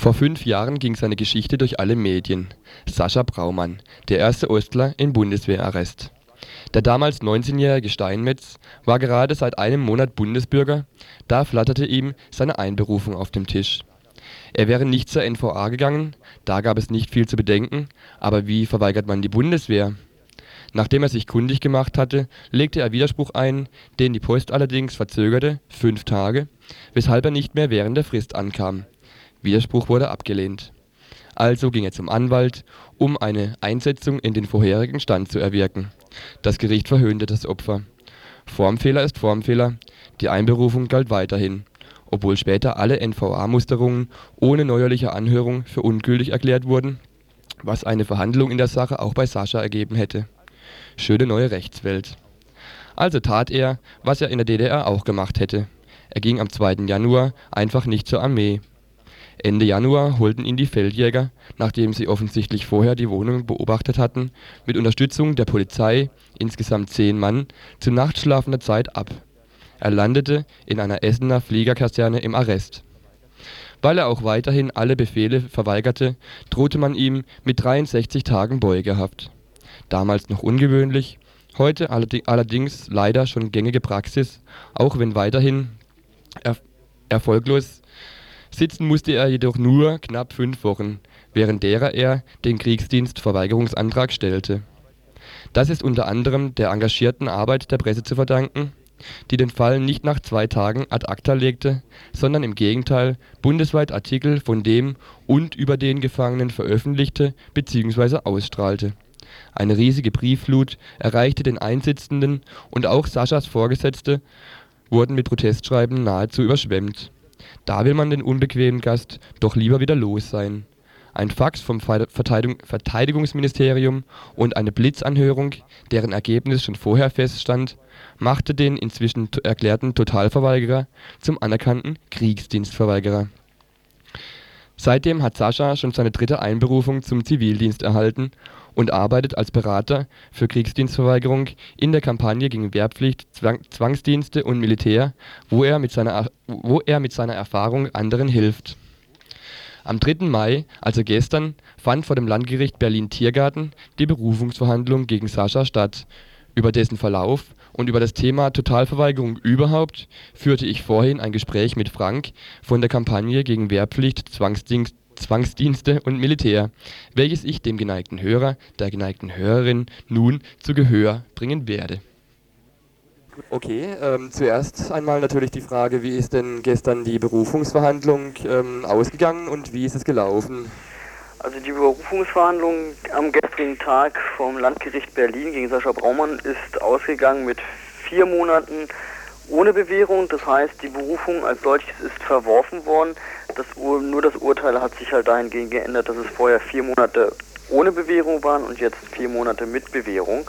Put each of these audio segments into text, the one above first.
Vor 5 Jahren ging seine Geschichte durch alle Medien. Sascha Braumann, der erste Ostler in Bundeswehrarrest. Der damals 19-jährige Steinmetz war gerade seit einem Monat Bundesbürger, da flatterte ihm seine Einberufung auf dem Tisch. Er wäre nicht zur NVA gegangen, da gab es nicht viel zu bedenken, aber wie verweigert man die Bundeswehr? Nachdem er sich kundig gemacht hatte, legte er Widerspruch ein, den die Post allerdings verzögerte, 5 Tage, weshalb er nicht mehr während der Frist ankam. Widerspruch wurde abgelehnt. Also ging er zum Anwalt, um eine Einsetzung in den vorherigen Stand zu erwirken. Das Gericht verhöhnte das Opfer. Formfehler ist Formfehler, die Einberufung galt weiterhin, obwohl später alle NVA-Musterungen ohne neuerliche Anhörung für ungültig erklärt wurden, was eine Verhandlung in der Sache auch bei Sascha ergeben hätte. Schöne neue Rechtswelt. Also tat er, was er in der DDR auch gemacht hätte. Er ging am 2. Januar einfach nicht zur Armee. Ende Januar holten ihn die Feldjäger, nachdem sie offensichtlich vorher die Wohnung beobachtet hatten, mit Unterstützung der Polizei, insgesamt 10 Mann, zu nachtschlafender Zeit ab. Er landete in einer Essener Fliegerkaserne im Arrest. Weil er auch weiterhin alle Befehle verweigerte, drohte man ihm mit 63 Tagen Beugehaft. Damals noch ungewöhnlich, heute allerdings leider schon gängige Praxis, auch wenn weiterhin erfolglos. Sitzen musste er jedoch nur knapp 5 Wochen, während derer er den Kriegsdienstverweigerungsantrag stellte. Das ist unter anderem der engagierten Arbeit der Presse zu verdanken, die den Fall nicht nach 2 Tagen ad acta legte, sondern im Gegenteil bundesweit Artikel von dem und über den Gefangenen veröffentlichte bzw. ausstrahlte. Eine riesige Briefflut erreichte den Einsitzenden und auch Saschas Vorgesetzte wurden mit Protestschreiben nahezu überschwemmt. Da will man den unbequemen Gast doch lieber wieder los sein. Ein Fax vom Verteidigungsministerium und eine Blitzanhörung, deren Ergebnis schon vorher feststand, machte den inzwischen erklärten Totalverweigerer zum anerkannten Kriegsdienstverweigerer. Seitdem hat Sascha schon seine 3. Einberufung zum Zivildienst erhalten und arbeitet als Berater für Kriegsdienstverweigerung in der Kampagne gegen Wehrpflicht, Zwangsdienste und Militär, wo er mit seiner Erfahrung anderen hilft. Am 3. Mai, also gestern, fand vor dem Landgericht Berlin-Tiergarten die Berufungsverhandlung gegen Sascha statt. Über dessen Verlauf und über das Thema Totalverweigerung überhaupt führte ich vorhin ein Gespräch mit Frank von der Kampagne gegen Wehrpflicht, Zwangsdienste und Militär, welches ich dem geneigten Hörer, der geneigten Hörerin nun zu Gehör bringen werde. Okay, zuerst einmal natürlich die Frage, wie ist denn gestern die Berufungsverhandlung ausgegangen und wie ist es gelaufen? Also die Berufungsverhandlung am gestrigen Tag vom Landgericht Berlin gegen Sascha Braumann ist ausgegangen mit 4 Monaten ohne Bewährung. Das heißt, die Berufung als solches ist verworfen worden. Nur das Urteil hat sich halt dahingehend geändert, dass es vorher 4 Monate ohne Bewährung waren und jetzt 4 Monate mit Bewährung.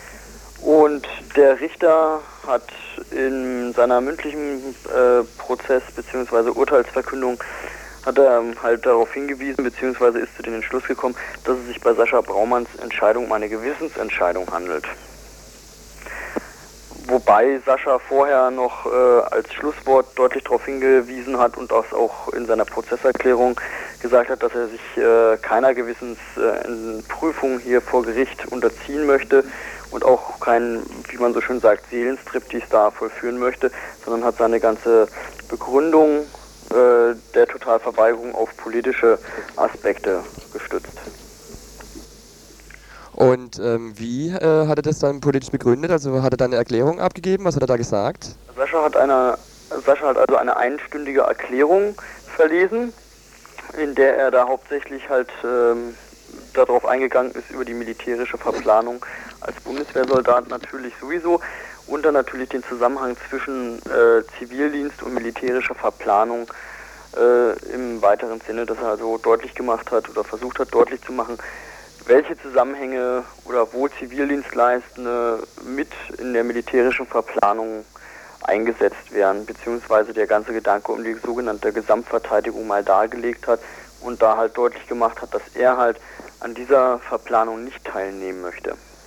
Und der Richter hat in seiner mündlichen Prozess- bzw. Urteilsverkündung hat er halt darauf hingewiesen, beziehungsweise ist zu dem Entschluss gekommen, dass es sich bei Sascha Braumanns Entscheidung um eine Gewissensentscheidung handelt. Wobei Sascha vorher noch als Schlusswort deutlich darauf hingewiesen hat und das auch in seiner Prozesserklärung gesagt hat, dass er sich keiner Gewissensprüfung hier vor Gericht unterziehen möchte und auch keinen, wie man so schön sagt, Seelenstriptease da vollführen möchte, sondern hat seine ganze Begründung der Totalverweigerung auf politische Aspekte gestützt. Und wie hat er das dann politisch begründet? Also hat er dann eine Erklärung abgegeben? Was hat er da gesagt? Sascha hat also eine einstündige Erklärung verlesen, in der er da hauptsächlich halt darauf eingegangen ist, über die militärische Verplanung als Bundeswehrsoldat natürlich sowieso und dann natürlich den Zusammenhang zwischen Zivildienst und militärischer Verplanung im weiteren Sinne, dass er also deutlich gemacht hat oder versucht hat deutlich zu machen, welche Zusammenhänge oder wo Zivildienstleistende mit in der militärischen Verplanung eingesetzt werden, beziehungsweise der ganze Gedanke um die sogenannte Gesamtverteidigung mal dargelegt hat und da halt deutlich gemacht hat, dass er halt an dieser Verplanung nicht teilnehmen möchte.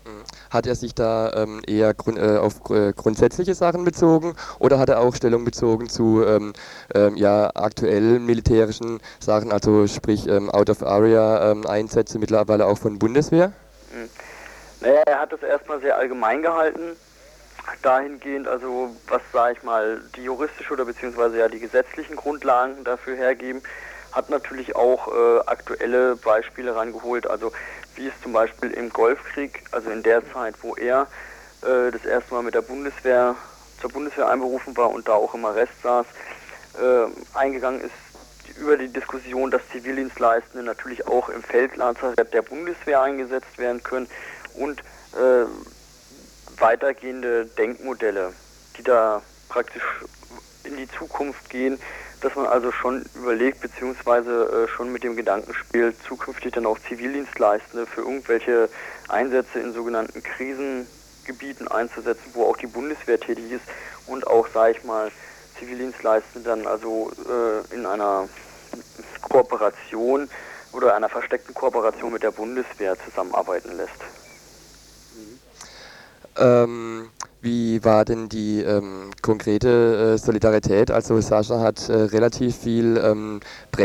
Hat er sich da eher auf grundsätzliche Sachen bezogen oder hat er auch Stellung bezogen zu ja, aktuell militärischen Sachen, also sprich Out-of-Area-Einsätze mittlerweile auch von Bundeswehr? Mhm. Naja, er hat das erstmal sehr allgemein gehalten, dahingehend, also was, sage ich mal, die juristische oder beziehungsweise ja die gesetzlichen Grundlagen dafür hergeben, hat natürlich auch aktuelle Beispiele rangeholt, also wie es zum Beispiel im Golfkrieg, also in der Zeit, wo er das erste Mal mit der Bundeswehr zur Bundeswehr einberufen war und da auch im Arrest saß, eingegangen ist über die Diskussion, dass Zivildienstleistende natürlich auch im Feldlazarett der Bundeswehr eingesetzt werden können und weitergehende Denkmodelle, die da praktisch in die Zukunft gehen, dass man also schon überlegt, beziehungsweise schon mit dem Gedanken spielt, zukünftig dann auch Zivildienstleistende für irgendwelche Einsätze in sogenannten Krisengebieten einzusetzen, wo auch die Bundeswehr tätig ist und auch, sage ich mal, Zivildienstleistende dann also in einer Kooperation oder einer versteckten Kooperation mit der Bundeswehr zusammenarbeiten lässt. Wie war denn die konkrete Solidarität? Also Sascha hat relativ viel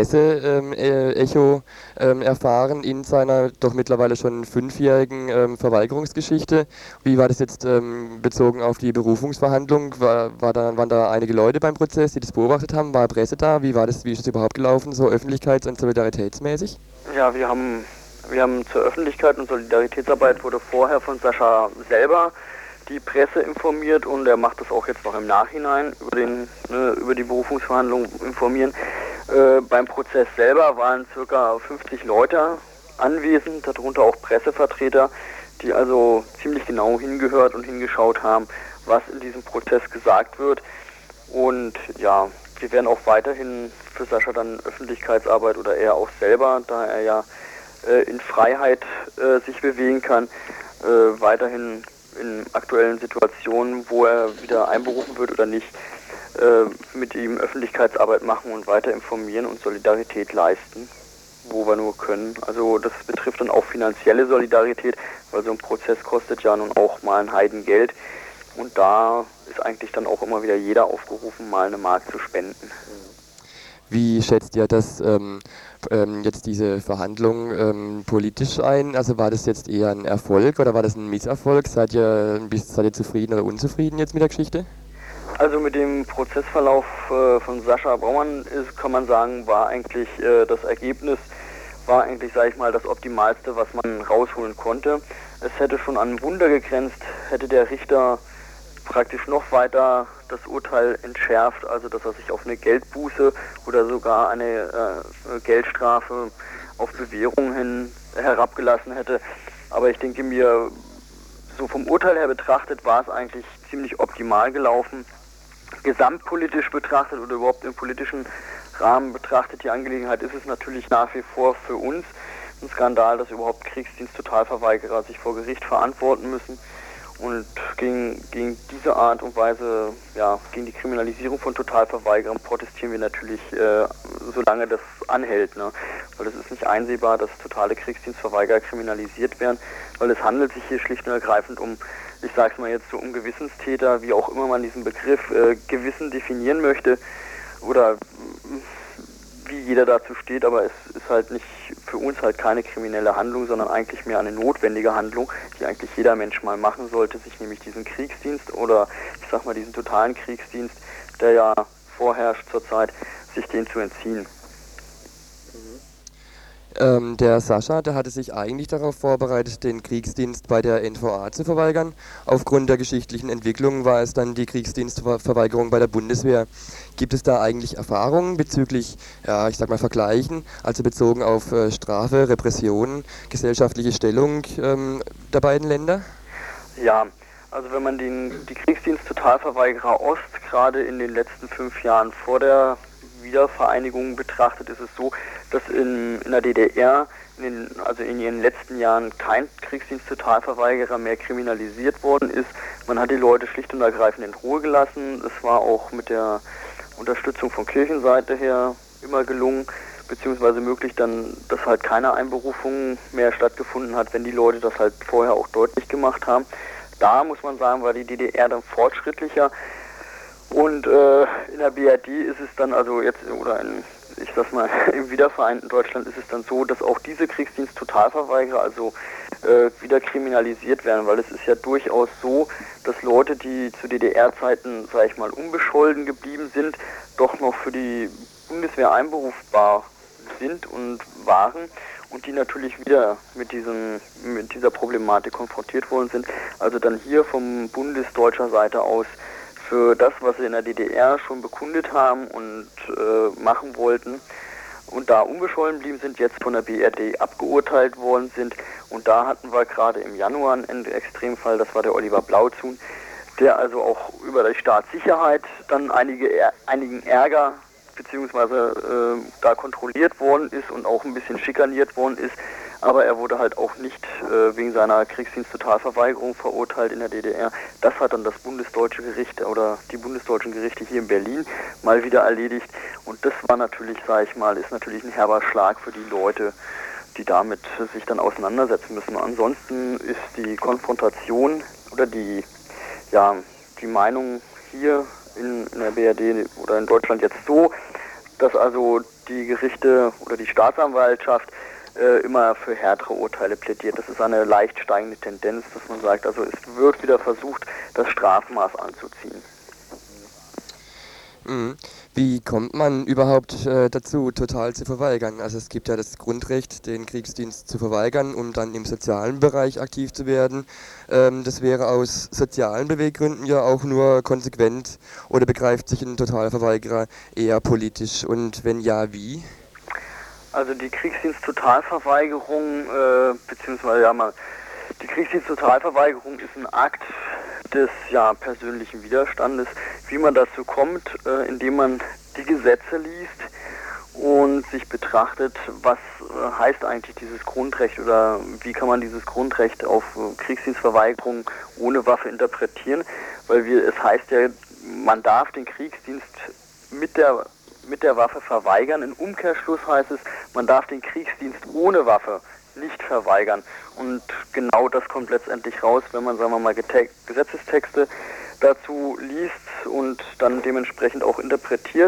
Presseecho erfahren in seiner doch mittlerweile schon 5-jährigen Verweigerungsgeschichte. Wie war das jetzt bezogen auf die Berufungsverhandlung? Waren da einige Leute beim Prozess, die das beobachtet haben? War Presse da? Wie ist das überhaupt gelaufen, so öffentlichkeits- und solidaritätsmäßig? Ja, wir haben zur Öffentlichkeit und Solidaritätsarbeit wurde vorher von Sascha selber die Presse informiert und er macht das auch jetzt noch im Nachhinein über die Berufungsverhandlungen informieren. Beim Prozess selber waren ca. 50 Leute anwesend, darunter auch Pressevertreter, die also ziemlich genau hingehört und hingeschaut haben, was in diesem Prozess gesagt wird. Und ja, wir werden auch weiterhin für Sascha dann Öffentlichkeitsarbeit oder er auch selber, da er ja in Freiheit sich bewegen kann, weiterhin in aktuellen Situationen, wo er wieder einberufen wird oder nicht, mit ihm Öffentlichkeitsarbeit machen und weiter informieren und Solidarität leisten, wo wir nur können. Also das betrifft dann auch finanzielle Solidarität, weil so ein Prozess kostet ja nun auch mal ein Heidengeld und da ist eigentlich dann auch immer wieder jeder aufgerufen, mal eine Mark zu spenden. Wie schätzt ihr das jetzt diese Verhandlung politisch ein? Also war das jetzt eher ein Erfolg oder war das ein Misserfolg? Seid ihr zufrieden oder unzufrieden jetzt mit der Geschichte? Also mit dem Prozessverlauf von Sascha Braumann kann man sagen, war eigentlich das Ergebnis, war eigentlich, sage ich mal, das Optimalste, was man rausholen konnte. Es hätte schon an ein Wunder gegrenzt, hätte der Richter praktisch noch weiter das Urteil entschärft, also dass er sich auf eine Geldbuße oder sogar eine Geldstrafe auf Bewährung hin herabgelassen hätte. Aber ich denke mir, so vom Urteil her betrachtet war es eigentlich ziemlich optimal gelaufen. Gesamtpolitisch betrachtet oder überhaupt im politischen Rahmen betrachtet, die Angelegenheit ist es natürlich nach wie vor für uns ein Skandal, dass überhaupt Kriegsdiensttotalverweigerer sich vor Gericht verantworten müssen. Und gegen diese Art und Weise, ja, gegen die Kriminalisierung von Totalverweigerern protestieren wir natürlich, solange das anhält, ne? Weil es ist nicht einsehbar, dass totale Kriegsdienstverweigerer kriminalisiert werden, weil es handelt sich hier schlicht und ergreifend um, ich sag's mal jetzt so, um Gewissenstäter, wie auch immer man diesen Begriff Gewissen definieren möchte oder wie jeder dazu steht, aber es ist halt nicht für uns halt keine kriminelle Handlung, sondern eigentlich mehr eine notwendige Handlung, die eigentlich jeder Mensch mal machen sollte, sich nämlich diesen Kriegsdienst oder ich sag mal diesen totalen Kriegsdienst, der ja vorherrscht zurzeit, sich den zu entziehen. Der Sascha, der hatte sich eigentlich darauf vorbereitet, den Kriegsdienst bei der NVA zu verweigern. Aufgrund der geschichtlichen Entwicklung war es dann die Kriegsdienstverweigerung bei der Bundeswehr. Gibt es da eigentlich Erfahrungen bezüglich, ja, ich sag mal Vergleichen, also bezogen auf Strafe, Repression, gesellschaftliche Stellung der beiden Länder? Ja, also wenn man die Kriegsdiensttotalverweigerer Ost gerade in den letzten 5 Jahren vor der Wiedervereinigung betrachtet, ist es so, dass in der DDR also in ihren letzten Jahren kein Kriegsdiensttotalverweigerer mehr kriminalisiert worden ist. Man hat die Leute schlicht und ergreifend in Ruhe gelassen. Es war auch mit der Unterstützung von Kirchenseite her immer gelungen. beziehungsweise möglich dann, dass halt keine Einberufung mehr stattgefunden hat, wenn die Leute das halt vorher auch deutlich gemacht haben. Da muss man sagen, war die DDR dann fortschrittlicher und in der BRD ist es dann also jetzt, oder ich sag mal, im wiedervereinten Deutschland ist es dann so, dass auch diese Kriegsdienst-Totalverweigerer also wieder kriminalisiert werden, weil es ist ja durchaus so, dass Leute, die zu DDR-Zeiten, sag ich mal, unbescholten geblieben sind, doch noch für die Bundeswehr einberufbar sind und waren und die natürlich wieder mit dieser Problematik konfrontiert worden sind. Also dann hier vom bundesdeutscher Seite aus für das, was sie in der DDR schon bekundet haben und machen wollten und da unbescholten blieben sind, jetzt von der BRD abgeurteilt worden sind. Und da hatten wir gerade im Januar einen Extremfall, das war der Oliver Blauzun, der also auch über die Staatssicherheit dann einigen Ärger beziehungsweise da kontrolliert worden ist und auch ein bisschen schikaniert worden ist, aber er wurde halt auch nicht wegen seiner Kriegsdienst-Totalverweigerung verurteilt in der DDR. Das hat dann das bundesdeutsche Gericht oder die bundesdeutschen Gerichte hier in Berlin mal wieder erledigt und das war natürlich, sag ich mal, ist natürlich ein herber Schlag für die Leute, die damit sich dann auseinandersetzen müssen. Ansonsten ist die Konfrontation oder die Meinung hier in der BRD oder in Deutschland jetzt so, dass also die Gerichte oder die Staatsanwaltschaft immer für härtere Urteile plädiert. Das ist eine leicht steigende Tendenz, dass man sagt, also es wird wieder versucht, das Strafmaß anzuziehen. Wie kommt man überhaupt dazu, total zu verweigern? Also es gibt ja das Grundrecht, den Kriegsdienst zu verweigern, um dann im sozialen Bereich aktiv zu werden. Das wäre aus sozialen Beweggründen ja auch nur konsequent, oder begreift sich ein Totalverweigerer eher politisch, und wenn ja, wie? Also die Kriegsdienst-Totalverweigerung, die Kriegsdienst-Totalverweigerung ist ein Akt des persönlichen Widerstandes. Wie man dazu kommt, indem man die Gesetze liest und sich betrachtet, was heißt eigentlich dieses Grundrecht oder wie kann man dieses Grundrecht auf Kriegsdienstverweigerung ohne Waffe interpretieren, weil es heißt ja, man darf den Kriegsdienst mit der Waffe verweigern. Im Umkehrschluss heißt es, man darf den Kriegsdienst ohne Waffe nicht verweigern. Und genau das kommt letztendlich raus, wenn man, sagen wir mal, Gesetzestexte dazu liest und dann dementsprechend auch interpretiert.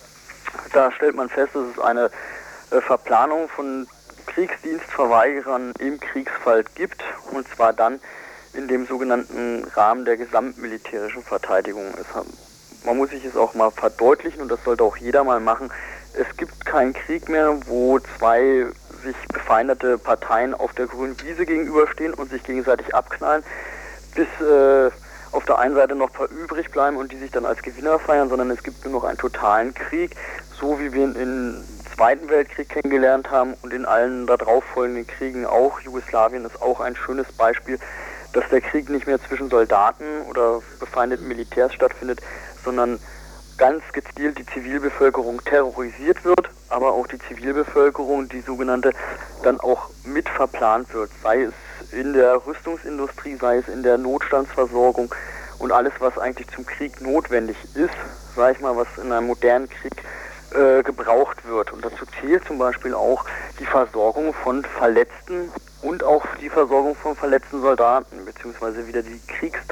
Da stellt man fest, dass es eine Verplanung von Kriegsdienstverweigerern im Kriegsfall gibt, und zwar dann in dem sogenannten Rahmen der gesamtmilitärischen Verteidigung. Man muss sich es auch mal verdeutlichen, und das sollte auch jeder mal machen. Es gibt keinen Krieg mehr, wo zwei sich befeindete Parteien auf der grünen Wiese gegenüberstehen und sich gegenseitig abknallen, bis auf der einen Seite noch ein paar übrig bleiben und die sich dann als Gewinner feiern, sondern es gibt nur noch einen totalen Krieg, so wie wir ihn im Zweiten Weltkrieg kennengelernt haben und in allen darauf folgenden Kriegen auch. Jugoslawien ist auch ein schönes Beispiel, dass der Krieg nicht mehr zwischen Soldaten oder befeindeten Militärs stattfindet, sondern ganz gezielt die Zivilbevölkerung terrorisiert wird, aber auch die Zivilbevölkerung, die sogenannte, dann auch mit verplant wird, sei es in der Rüstungsindustrie, sei es in der Notstandsversorgung und alles, was eigentlich zum Krieg notwendig ist, sag ich mal, was in einem modernen Krieg gebraucht wird. Und dazu zählt zum Beispiel auch die Versorgung von Verletzten und auch die Versorgung von verletzten Soldaten, beziehungsweise wieder die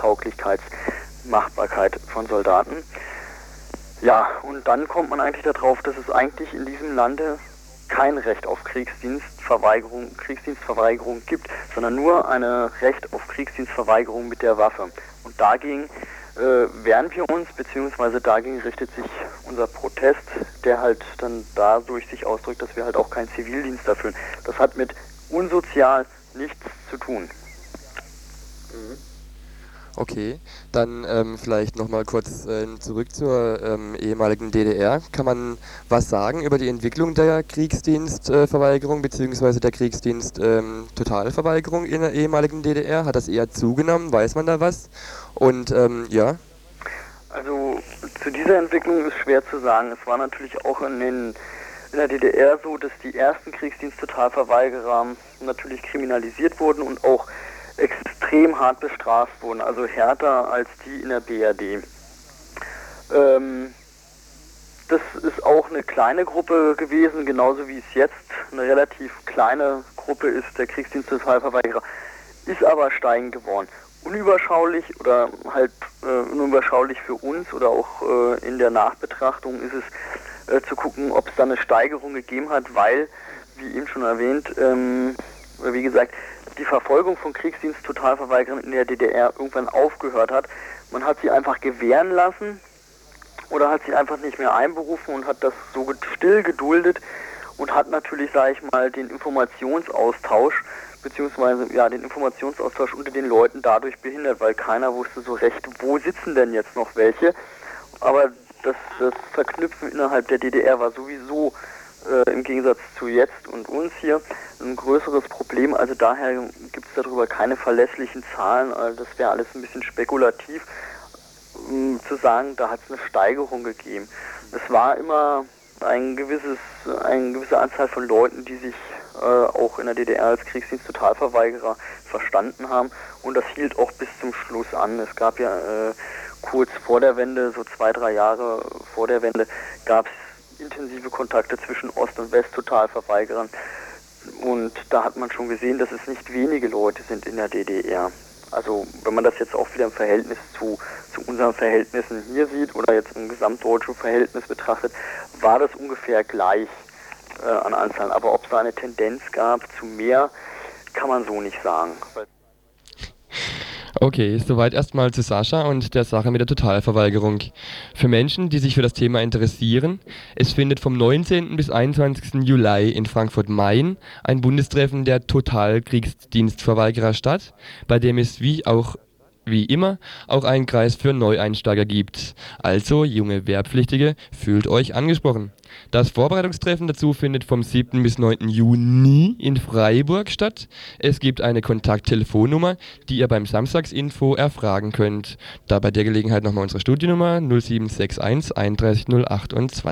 Kriegstauglichkeitsmachbarkeit von Soldaten. Ja, und dann kommt man eigentlich darauf, dass es eigentlich in diesem Lande kein Recht auf Kriegsdienstverweigerung gibt, sondern nur ein Recht auf Kriegsdienstverweigerung mit der Waffe. Und dagegen wehren wir uns, beziehungsweise dagegen richtet sich unser Protest, der halt dann dadurch sich ausdrückt, dass wir halt auch keinen Zivildienst erfüllen. Das hat mit unsozial nichts zu tun. Okay, dann vielleicht nochmal kurz zurück zur ehemaligen DDR. Kann man was sagen über die Entwicklung der Kriegsdienstverweigerung bzw. der Kriegsdienst-Totalverweigerung in der ehemaligen DDR? Hat das eher zugenommen? Weiß man da was? Und ja? Also zu dieser Entwicklung ist schwer zu sagen. Es war natürlich auch in der DDR so, dass die ersten Kriegsdienst-Totalverweigerer natürlich kriminalisiert wurden und auch extrem hart bestraft wurden, also härter als die in der BRD. Das ist auch eine kleine Gruppe gewesen, genauso wie es jetzt eine relativ kleine Gruppe ist, der Kriegsdienst-Totalverweigerer, ist aber steigend geworden. Unüberschaulich oder halt unüberschaulich für uns oder auch in der Nachbetrachtung ist es zu gucken, ob es da eine Steigerung gegeben hat, weil, wie eben schon erwähnt, wie gesagt, die Verfolgung von Kriegsdienst-Totalverweigerern in der DDR irgendwann aufgehört hat. Man hat sie einfach gewähren lassen oder hat sie einfach nicht mehr einberufen und hat das so still geduldet und hat natürlich, sage ich mal, den Informationsaustausch beziehungsweise ja den Informationsaustausch unter den Leuten dadurch behindert, weil keiner wusste so recht, wo sitzen denn jetzt noch welche. Aber das Verknüpfen innerhalb der DDR war sowieso im Gegensatz zu jetzt und uns hier ein größeres Problem. Also daher gibt es darüber keine verlässlichen Zahlen. Also das wäre alles ein bisschen spekulativ zu sagen, da hat es eine Steigerung gegeben. Es war immer eine gewisse Anzahl von Leuten, die sich auch in der DDR als Kriegsdienst-Totalverweigerer verstanden haben und das hielt auch bis zum Schluss an. Es gab ja kurz vor der Wende, so 2-3 Jahre vor der Wende, gab es intensive Kontakte zwischen Ost- und West-Totalverweigerern und da hat man schon gesehen, dass es nicht wenige Leute sind in der DDR. Also wenn man das jetzt auch wieder im Verhältnis zu unseren Verhältnissen hier sieht oder jetzt im gesamtdeutschen Verhältnis betrachtet, war das ungefähr gleich an Anzahlen. Aber ob es da eine Tendenz gab zu mehr, kann man so nicht sagen. Okay, soweit erstmal zu Sascha und der Sache mit der Totalverweigerung. Für Menschen, die sich für das Thema interessieren, es findet vom 19. bis 21. Juli in Frankfurt-Main ein Bundestreffen der Totalkriegsdienstverweigerer statt, bei dem es wie immer auch einen Kreis für Neueinsteiger gibt. Also, junge Wehrpflichtige, fühlt euch angesprochen. Das Vorbereitungstreffen dazu findet vom 7. bis 9. Juni in Freiburg statt. Es gibt eine Kontakttelefonnummer, die ihr beim Samstagsinfo erfragen könnt. Da bei der Gelegenheit nochmal unsere Studiennummer 0761 31 028.